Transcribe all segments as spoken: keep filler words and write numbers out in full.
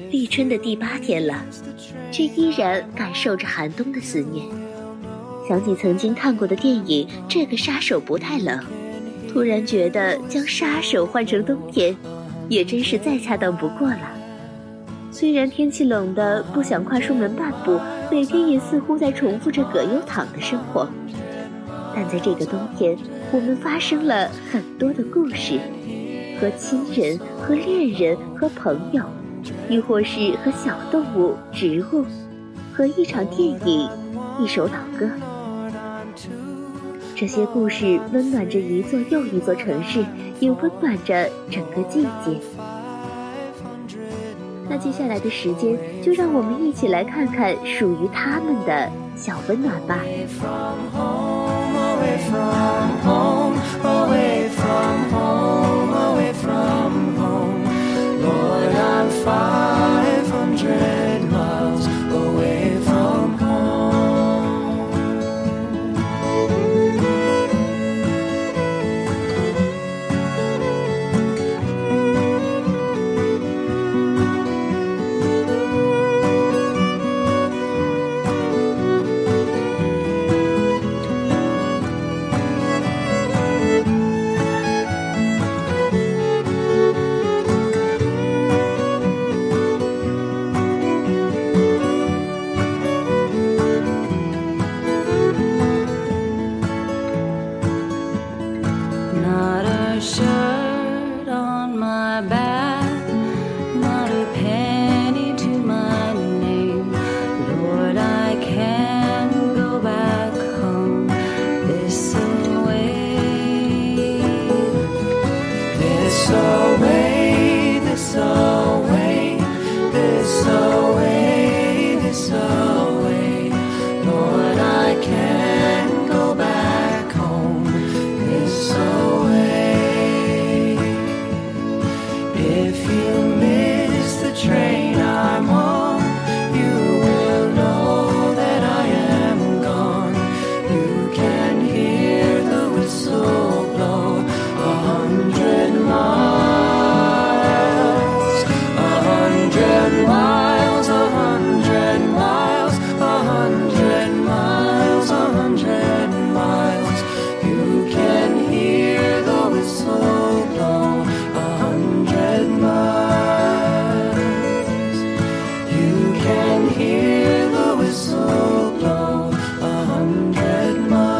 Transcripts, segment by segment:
立春的第八天了，却依然感受着寒冬的思念。想起曾经看过的电影《这个杀手不太冷》，突然觉得将杀手换成冬天，也真是再恰当不过了。虽然天气冷得不想跨出门半步，每天也似乎在重复着葛优躺的生活，但在这个冬天，我们发生了很多的故事，和亲人、和恋人、和朋友，亦或是和小动物、植物，和一场电影、一首老歌。这些故事温暖着一座又一座城市，也温暖着整个季节。那接下来的时间，就让我们一起来看看属于他们的小温暖吧。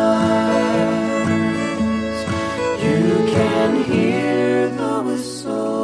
Hear the whistle